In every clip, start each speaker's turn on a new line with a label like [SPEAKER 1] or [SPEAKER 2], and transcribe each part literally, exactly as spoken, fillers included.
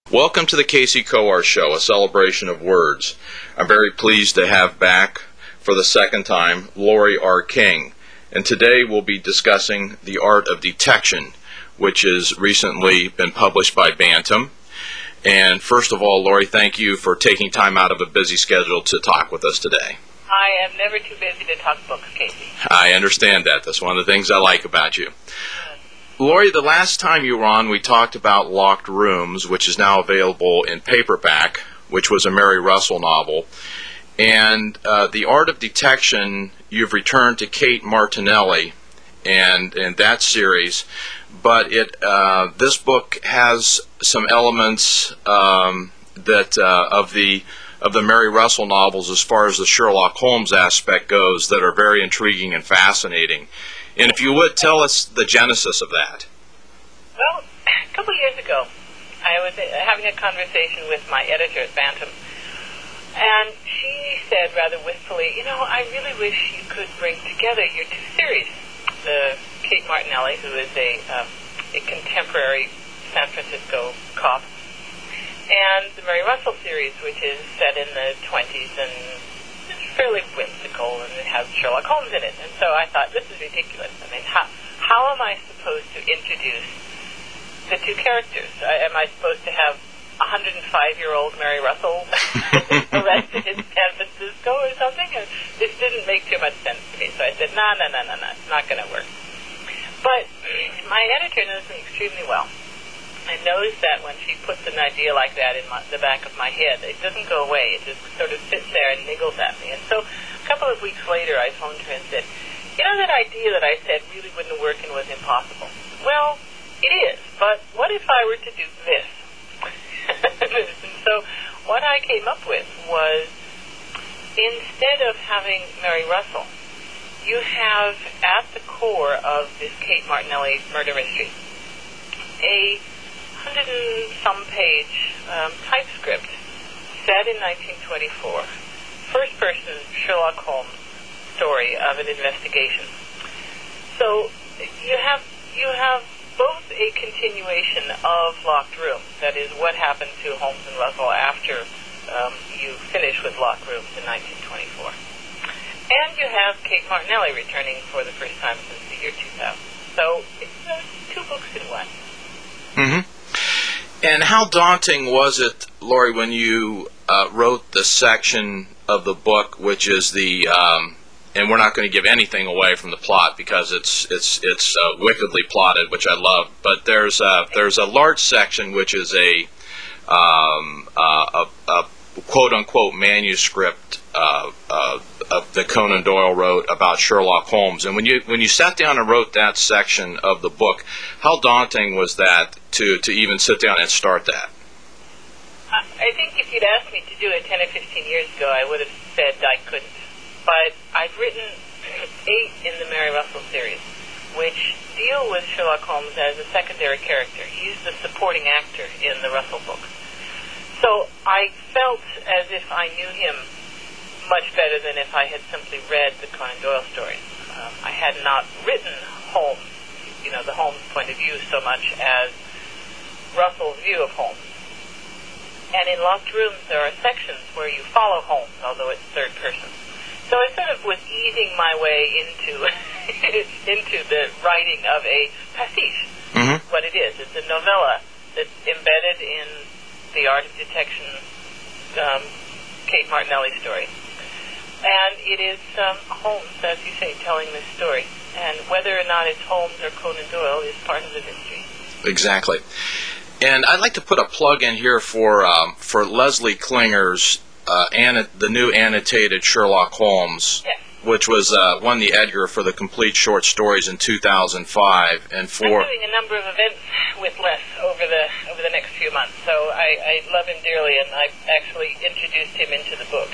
[SPEAKER 1] Welcome to the Casey Coar Show, a celebration of words. I'm very pleased to have back, for the second time, Lori R. King. And today we'll be discussing The Art of Detection, which has recently been published by Bantam. And first of all, Lori, thank you for taking time out of a busy schedule to talk with us today.
[SPEAKER 2] I am never too busy to talk books, Casey.
[SPEAKER 1] I understand that. That's one of the things I like about you. Lori, the last time you were on, we talked about Locked Rooms, which is now available in paperback, which was a Mary Russell novel. And uh, The Art of Detection, you've returned to Kate Martinelli and, and that series. But it uh, this book has some elements um, that uh, of the of the Mary Russell novels as far as the Sherlock Holmes aspect goes that are very intriguing and fascinating. And if you would, tell us the genesis of that.
[SPEAKER 2] Well, a couple of years ago, I was having a conversation with my editor at Bantam, and she said rather wistfully, you know, I really wish you could bring together your two series, the Kate Martinelli, who is a, um, a contemporary San Francisco cop, and the Mary Russell series, which is set in the twenties and fairly whimsical, and it has Sherlock Holmes in it. And so I thought, this is ridiculous. I mean, how, how am I supposed to introduce the two characters? I, am I supposed to have a one hundred five-year-old Mary Russell arrested in San Francisco or something? And this didn't make too much sense to me. So I said, no, no, no, no, no, it's not going to work. But my editor knows me extremely well. I knows that when she puts an idea like that in my, the back of my head, it doesn't go away. It just sort of sits there and niggles at me. And so a couple of weeks later, I phoned her and said, you know, that idea that I said really wouldn't work and was impossible? Well, it is, but what if I were to do this? And so what I came up with was, instead of having Mary Russell, you have at the core of this Kate Martinelli murder mystery a hundred and some page um, typescript set in nineteen twenty-four, first person Sherlock Holmes story of an investigation. So you have you have both a continuation of Locked Rooms, that is what happened to Holmes and Russell after um, you finish with Locked Rooms in nineteen twenty-four, and you have Kate Martinelli returning for the first time since the year two thousand. So it's uh, two books in one.
[SPEAKER 1] Mm-hmm. And how daunting was it, Lori, when you uh, wrote the section of the book, which is the, um, and we're not going to give anything away from the plot because it's it's it's uh, wickedly plotted, which I love. But there's a, there's a large section which is a um, uh, a, a quote unquote manuscript uh, uh, of that Conan Doyle wrote about Sherlock Holmes. And when you when you sat down and wrote that section of the book, how daunting was that to to even sit down and start that?
[SPEAKER 2] I think if you'd asked me to do it ten or fifteen years ago, I would have said I couldn't. But I've written eight in the Mary Russell series, which deal with Sherlock Holmes as a secondary character. He's the supporting actor in the Russell books. So I felt as if I knew him much better than if I had simply read the Conan Doyle stories. Um, I had not written Holmes, you know, the Holmes point of view so much as Russell's view of Holmes. And in Locked Rooms, there are sections where you follow Holmes, although it's third person. So I sort of was easing my way into into the writing of a pastiche. Mm-hmm. What it is, it's a novella that's embedded in The Art of Detection, um, Kate Martinelli story. And it is um, Holmes, as you say, telling this story. And whether or not it's Holmes or Conan Doyle is part of the mystery.
[SPEAKER 1] Exactly. And I'd like to put a plug in here for um, for Leslie Klinger's uh, anno- the new annotated Sherlock Holmes,
[SPEAKER 2] yes,
[SPEAKER 1] which was uh, won the Edgar for the complete short stories in two thousand five. And for
[SPEAKER 2] I'm doing a number of events with Les over the over the next few months, so I, I love him dearly, and I actually introduced him into the book.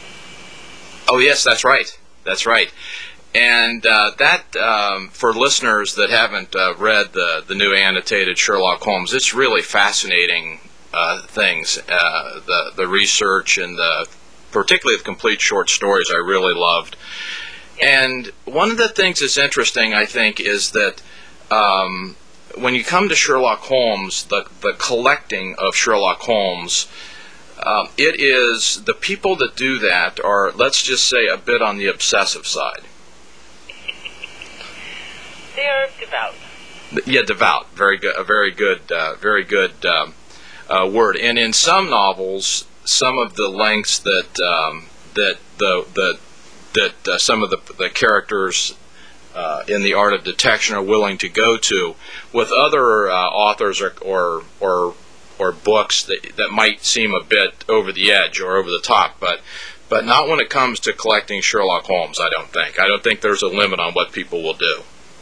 [SPEAKER 1] Oh yes, that's right. That's right. And uh, that, um, for listeners that haven't uh, read the, the new annotated Sherlock Holmes, it's really fascinating uh, things. Uh, the the research and the particularly the complete short stories I really loved. And one of the things that's interesting, I think, is that um, when you come to Sherlock Holmes, the the collecting of Sherlock Holmes, um, it is the people that do that are, let's just say, a bit on the obsessive side.
[SPEAKER 2] They're devout.
[SPEAKER 1] Yeah, devout. Very good. A very good. Uh, very good um, uh, word. And in some novels, some of the lengths that um, that the the that uh, some of the the characters uh, in the art of detection are willing to go to, with other uh, authors or or or, or books that that might seem a bit over the edge or over the top, but. But not when it comes to collecting Sherlock Holmes, I don't think. I don't think there's a limit on what people will do.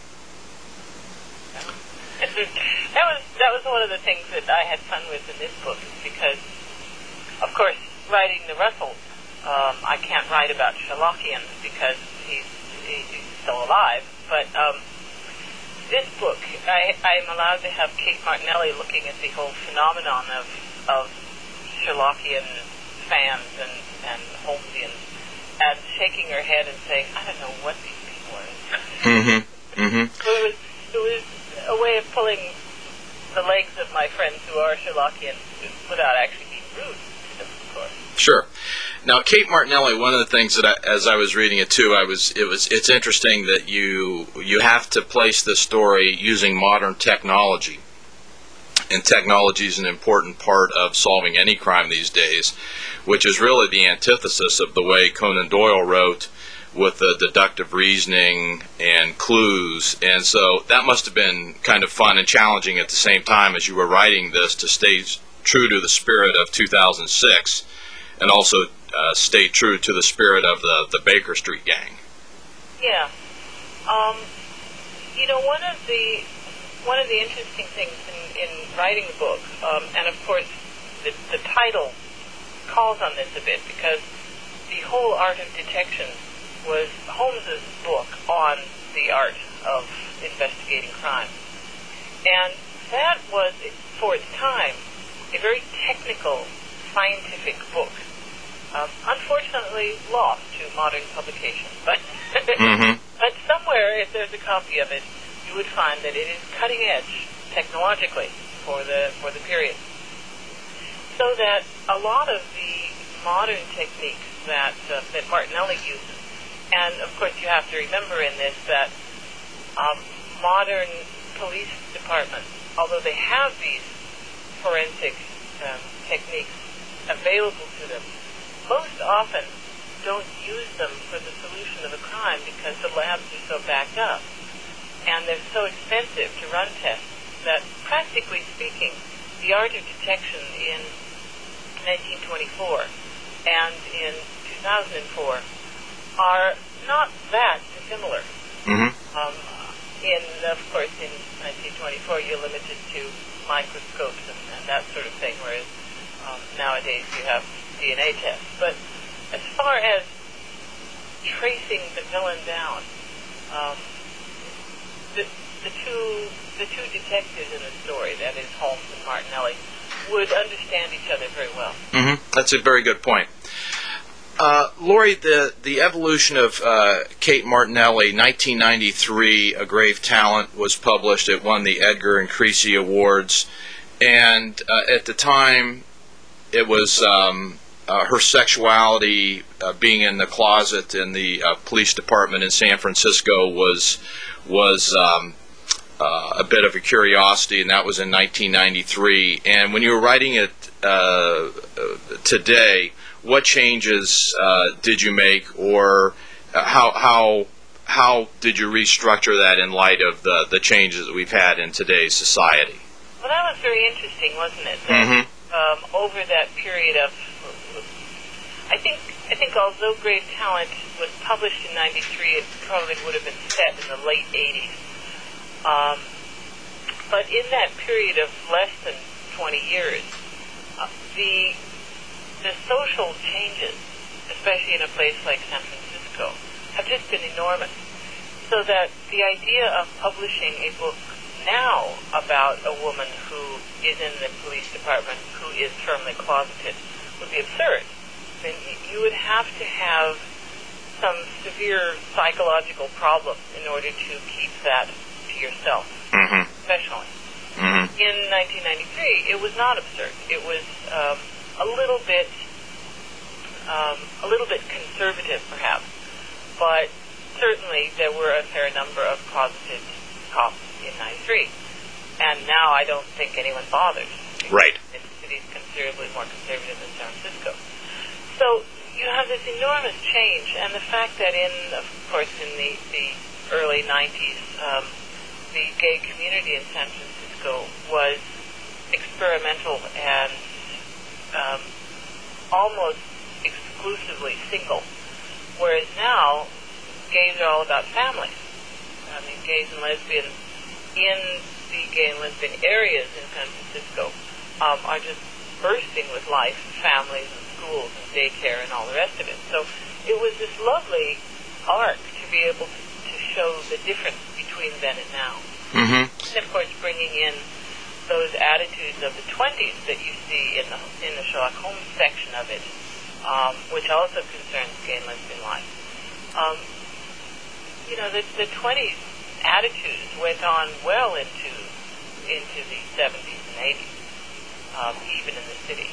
[SPEAKER 2] That was that was one of the things that I had fun with in this book, because, of course, writing the Russells, um, I can't write about Sherlockians because he's, he's still alive. But um, this book, I, I'm allowed to have Kate Martinelli looking at the whole phenomenon of of Sherlockian fans and and Holmesians, and shaking her head and saying, "I don't know what these people are."
[SPEAKER 1] Mm-hmm. Mm-hmm.
[SPEAKER 2] So it was it was a way of pulling the legs of my friends who are Sherlockians without actually being rude to them, of course.
[SPEAKER 1] Sure. Now, Kate Martinelli, one of the things that I, as I was reading it too, I was it was it's interesting that you you have to place this story using modern technology, and technology is an important part of solving any crime these days, which is really the antithesis of the way Conan Doyle wrote, with the deductive reasoning and clues. And so that must have been kind of fun and challenging at the same time as you were writing this, to stay true to the spirit of two thousand six and also uh, stay true to the spirit of the, the Baker Street Gang.
[SPEAKER 2] Yeah. Um, you know, one of the one of the interesting things in, in writing the book, um, and of course the, the title calls on this a bit, because the whole art of detection was Holmes's book on the art of investigating crime. And that was, for its time, a very technical, scientific book. Um, unfortunately lost to modern publication. But,
[SPEAKER 1] mm-hmm.
[SPEAKER 2] but somewhere, if there's a copy of it, you would find that it is cutting edge technologically for the for the period. So that a lot of the modern techniques that uh, that Martinelli uses, and of course you have to remember in this that um, modern police departments, although they have these forensic um, techniques available to them, most often don't use them for the solution of a crime because the labs are so backed up. And they're so expensive to run tests that, practically speaking, the art of detection in nineteen twenty-four and in two thousand four are not that dissimilar.
[SPEAKER 1] Mm-hmm.
[SPEAKER 2] Um, in, of course, in nineteen twenty-four, you're limited to microscopes and, and that sort of thing, whereas um, nowadays you have D N A tests. But as far as tracing the villain down, um, the, the two the two detectives in the story, that is Holmes and Martinelli, would understand each other very well.
[SPEAKER 1] Mm-hmm. That's a very good point. Uh, Laurie, the, the evolution of uh, Kate Martinelli, nineteen ninety-three, A Grave Talent, was published. It won the Edgar and Creasy Awards. And uh, at the time, it was um, uh, her sexuality, uh, being in the closet in the uh, police department in San Francisco was was um, uh, a bit of a curiosity, and that was in nineteen ninety-three. And when you were writing it uh, today, what changes uh, did you make, or uh, how how how did you restructure that in light of the the changes that we've had in today's society?
[SPEAKER 2] Well, that was very interesting, wasn't it? That,
[SPEAKER 1] mm-hmm.
[SPEAKER 2] um, over that period of, I think I think although Grave Talent was published in ninety-three, it probably would have been set in the late eighties. Um, but in that period of less than twenty years, uh, the the social changes, especially in a place like San Francisco, have just been enormous. So that the idea of publishing a book now about a woman who is in the police department who is firmly closeted would be absurd. I mean, you would have to have some severe psychological problems in order to keep that to yourself,
[SPEAKER 1] mm-hmm.
[SPEAKER 2] professionally.
[SPEAKER 1] Mm-hmm.
[SPEAKER 2] In nineteen ninety-three, it was not absurd. It was um, a little bit, um, a little bit conservative, perhaps, but certainly there were a fair number of closeted cops in ninety-three. And now I don't think anyone bothers.
[SPEAKER 1] Right.
[SPEAKER 2] The city's considerably more conservative than San Francisco. So you have this enormous change, and the fact that in, of course, in the, the early nineties, um, the gay community in San Francisco was experimental and um, almost exclusively single, whereas now gays are all about families. I mean, gays and lesbians in the gay and lesbian areas in San Francisco um, are just bursting with life, families and schools and daycare and all the rest of it. So it was this lovely arc to be able to, to show the difference between then and now.
[SPEAKER 1] Mm-hmm.
[SPEAKER 2] And of course bringing in those attitudes of the twenties that you see in the, in the Sherlock Holmes section of it, um, which also concerns gay and lesbian life. Um, you know, the, the twenties attitudes went on well into into the seventies and eighties, um, even in the city.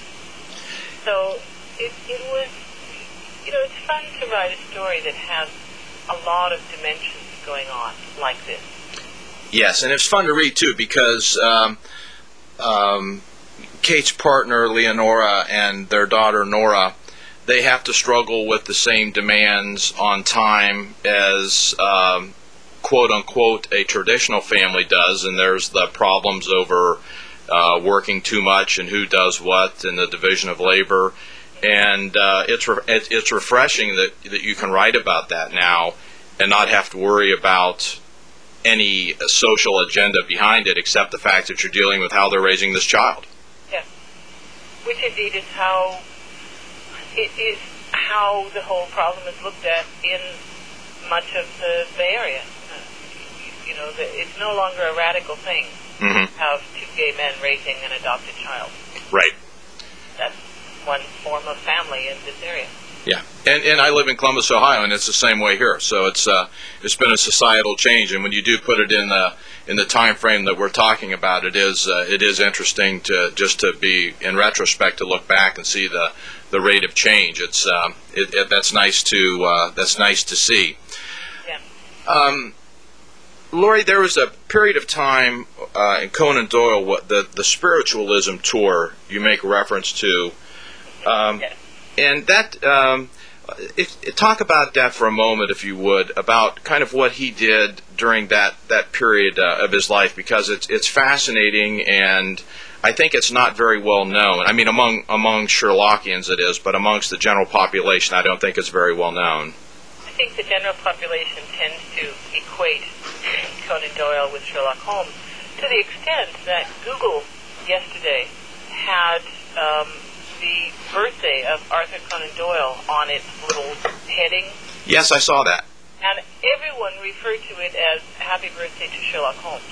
[SPEAKER 2] So it, it was, you know, it's fun to write a story that has a lot of dimensions going on like this.
[SPEAKER 1] Yes, and it's fun to read, too, because um, um, Kate's partner, Leonora, and their daughter, Nora, they have to struggle with the same demands on time as, um, quote-unquote, a traditional family does, and there's the problems over uh, working too much and who does what and the division of labor. And uh, it's re- it's refreshing that, that you can write about that now and not have to worry about any social agenda behind it except the fact that you're dealing with how they're raising this child.
[SPEAKER 2] Yes. Which indeed is how it is how the whole problem is looked at in much of the Bay Area. Uh, you, you know, the, it's no longer a radical thing
[SPEAKER 1] Mm-hmm.
[SPEAKER 2] to have two gay men raising an adopted child.
[SPEAKER 1] Right.
[SPEAKER 2] That's one form of family in this area.
[SPEAKER 1] Yeah, and and I live in Columbus, Ohio, and it's the same way here. So it's uh it's been a societal change, and when you do put it in the in the time frame that we're talking about, it is uh, it is interesting to just to be in retrospect to look back and see the the rate of change. It's um it, it that's nice to uh, that's nice to see.
[SPEAKER 2] Yeah.
[SPEAKER 1] Um, Laurie, there was a period of time uh, in Conan Doyle, what the the spiritualism tour you make reference to. Um,
[SPEAKER 2] Yes.
[SPEAKER 1] And that, um, if, talk about that for a moment, if you would, about kind of what he did during that, that period uh, of his life, because it's it's fascinating, and I think it's not very well known. I mean, among among Sherlockians it is, but amongst the general population, I don't think it's very well known.
[SPEAKER 2] I think the general population tends to equate Conan Doyle with Sherlock Holmes to the extent that Google yesterday had um, the birthday of Arthur Conan Doyle on its little heading.
[SPEAKER 1] Yes, I saw that.
[SPEAKER 2] And everyone referred to it as Happy Birthday to Sherlock Holmes.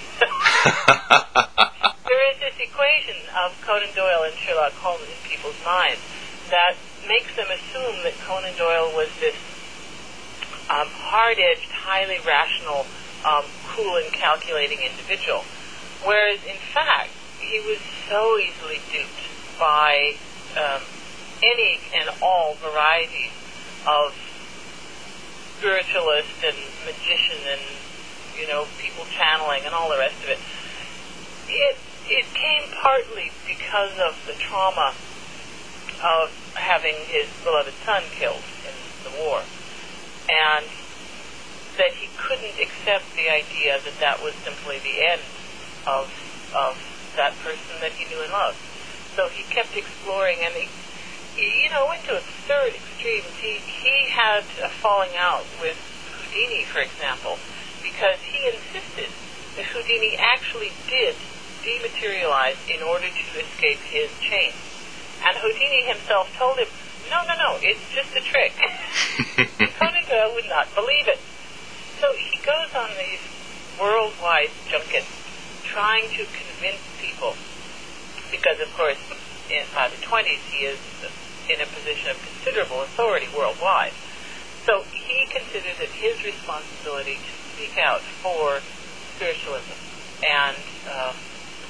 [SPEAKER 2] There is this equation of Conan Doyle and Sherlock Holmes in people's minds that makes them assume that Conan Doyle was this um, hard-edged, highly rational, um, cool and calculating individual. Whereas, in fact, he was so easily duped by um, any and all varieties of spiritualist and magician and, you know, people channeling and all the rest of it. It it came partly because of the trauma of having his beloved son killed in the war, and that he couldn't accept the idea that that was simply the end of of that person that he knew and loved. So he kept exploring, and he, he you know, went to absurd extremes. He he had a falling out with Houdini, for example, because he insisted that Houdini actually did dematerialize in order to escape his chains. And Houdini himself told him, no, no, no, it's just a trick. Conan Doyle would not believe it. So he goes on these worldwide junkets trying to convince people, because, of course, in, by the twenties, he is in a position of considerable authority worldwide. So he considers it his responsibility to speak out for spiritualism and uh,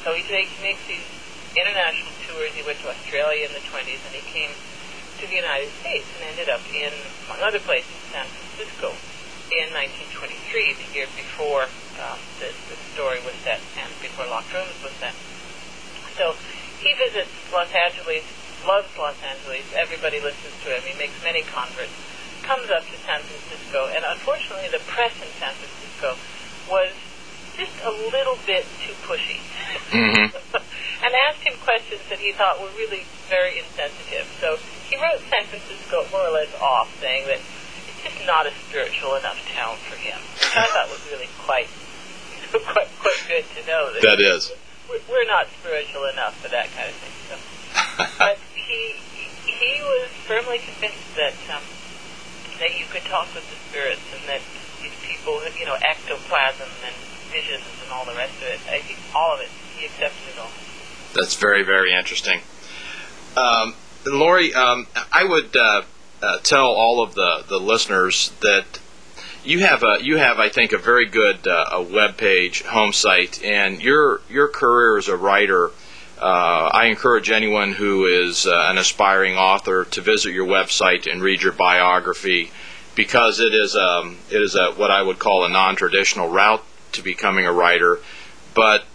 [SPEAKER 2] So he, takes, he makes these international tours. He went to Australia in the twenties, and he came to the United States and ended up in, among other places, San Francisco in nineteen twenty-three, the year before um, the, the story was set and before Locked Rooms was set. So he visits Los Angeles, loves Los Angeles. Everybody listens to him. He makes many converts. Comes up to San Francisco, and unfortunately the press in San Francisco was just a little bit too pushy.
[SPEAKER 1] Mm-hmm.
[SPEAKER 2] And asked him questions that he thought were really very insensitive. So he wrote San Francisco more or less off, saying that it's just not a spiritual enough town for him. Which I thought was really quite, quite, quite good to know. That,
[SPEAKER 1] that is.
[SPEAKER 2] We're, we're not spiritual enough for that kind of thing. So. But he he was firmly convinced that um, that you could talk with the spirits, and that these people, you know, ectoplasm and visions and all the rest of it. I think all of it. He accepted it all.
[SPEAKER 1] That's very, very interesting. Um, Laurie, um, I would uh, uh, tell all of the, the listeners that you have a you have I think a very good uh, a web page, home site, and your your career as a writer. Uh, I encourage anyone who is uh, an aspiring author to visit your website and read your biography, because it is um, it is a what I would call a non-traditional route to becoming a writer, but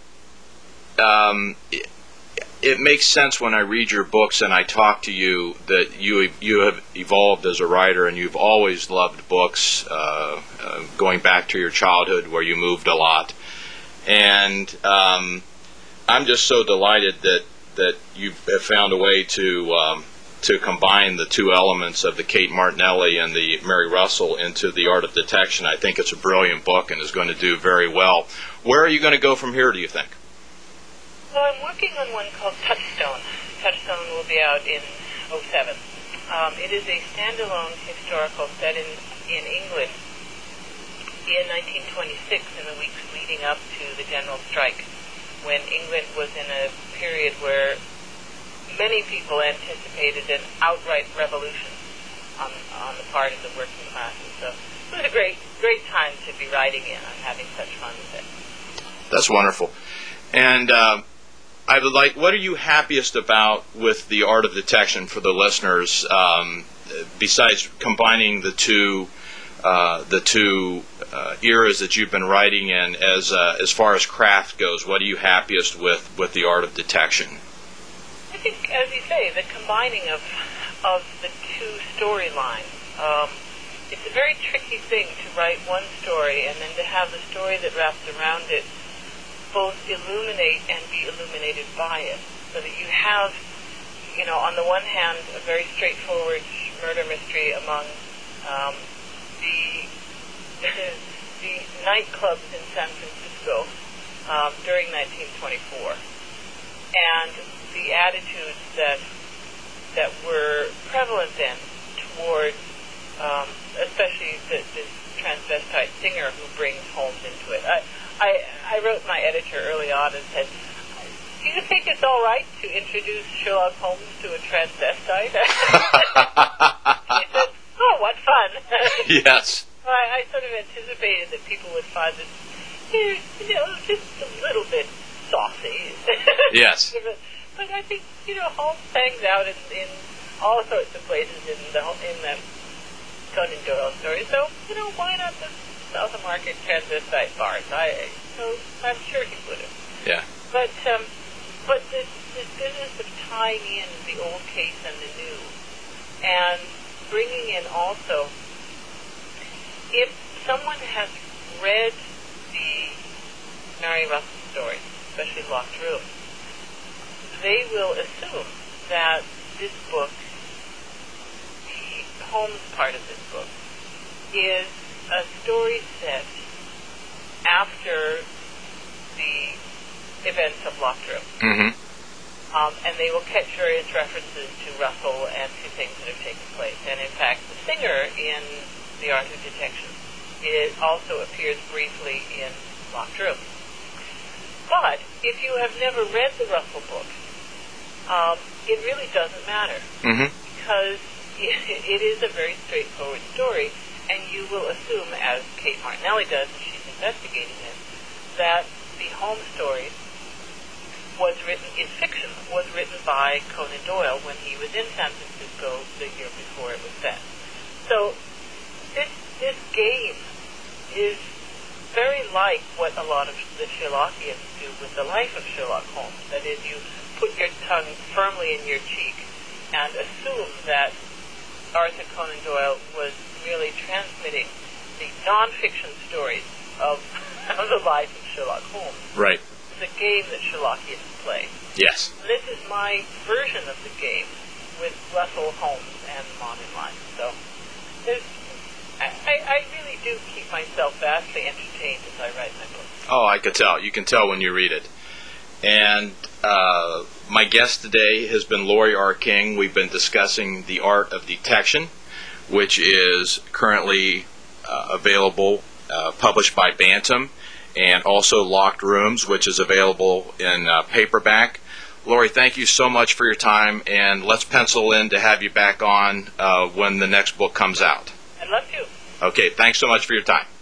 [SPEAKER 1] um, it, it makes sense when I read your books and I talk to you that you you have evolved as a writer, and you've always loved books, uh, uh, going back to your childhood where you moved a lot, and um, I'm just so delighted that that you have found a way to um, to combine the two elements of the Kate Martinelli and the Mary Russell into The Art of Detection. I think it's a brilliant book and is going to do very well. Where are you going to go from here, do you think?
[SPEAKER 2] Well, I'm working on one called Touchstone. Touchstone will be out in oh seven. Um, it is a standalone historical set in, in England in nineteen twenty-six, in the weeks leading up to the general strike, when England was in a period where many people anticipated an outright revolution on, on the part of the working classes. So it was a great, great time to be writing in. I'm having such fun with it.
[SPEAKER 1] That's wonderful. And uh, I would like, what are you happiest about with The Art of Detection for the listeners, um, besides combining the two uh, the two uh, eras that you've been writing in, as uh, as far as craft goes? What are you happiest with with The Art of Detection?
[SPEAKER 2] I think, as you say, the combining of of the two storylines. Um, it's a very tricky thing to write one story and then to have the story that wraps around it both illuminate and be illuminated by it, so that you have, you know, on the one hand, a very straightforward murder mystery among um, the the nightclubs in San Francisco um, during nineteen twenty-four, and the attitudes that that were prevalent then toward, um, especially the, this transvestite singer who brings Holmes into it. I, I, I wrote my editor early on and said, "Do you think it's all right to introduce Sherlock Holmes to a transvestite?" He said, "Oh, what fun!"
[SPEAKER 1] Yes.
[SPEAKER 2] I, I sort of anticipated that people would find this, you know, just a little bit saucy.
[SPEAKER 1] Yes.
[SPEAKER 2] But I think, you know, Holmes hangs out in, in all sorts of places in the in the Conan Doyle stories. So, you know, why not the South of Market transvestite bars? I so I'm sure he would have.
[SPEAKER 1] Yeah.
[SPEAKER 2] But um, but this this business of tying in the old case and the new, and bringing in also, if someone has read the Mary Russell story, especially Locked Room, they will assume that this book, the Holmes part of this book, is a story set after the events of Locked Room.
[SPEAKER 1] Mm-hmm.
[SPEAKER 2] Um, and they will catch various references to Russell and to things that have taken place. And in fact, the singer in The Art of Detection, it also appears briefly in Locked Room. But if you have never read the Russell book, um, it really doesn't matter,
[SPEAKER 1] Mm-hmm.
[SPEAKER 2] because it, it is a very straightforward story, and you will assume, as Kate Martinelli does, and she's investigating it, that the Holmes stories was written in fiction, was written by Conan Doyle when he was in San Francisco the year before it was set. So this this game is very like what a lot of the Sherlockians do with the life of Sherlock Holmes. That is, you put your tongue firmly in your cheek and assume that Arthur Conan Doyle was really transmitting the non-fiction stories of, of the life of Sherlock Holmes.
[SPEAKER 1] Right.
[SPEAKER 2] The game that Sherlockians play.
[SPEAKER 1] Yes.
[SPEAKER 2] This is my version of the game with Russell Holmes and modern life. So there's, I, I really do keep myself vastly entertained as I write my book.
[SPEAKER 1] Oh, I could tell. You can tell when you read it. And uh, my guest today has been Laurie R. King. We've been discussing The Art of Detection, which is currently uh, available, uh, published by Bantam, and also Locked Rooms, which is available in uh, paperback. Laurie, thank you so much for your time, and let's pencil in to have you back on uh, when the next book comes out.
[SPEAKER 2] I'd love to.
[SPEAKER 1] Okay, thanks so much for your time.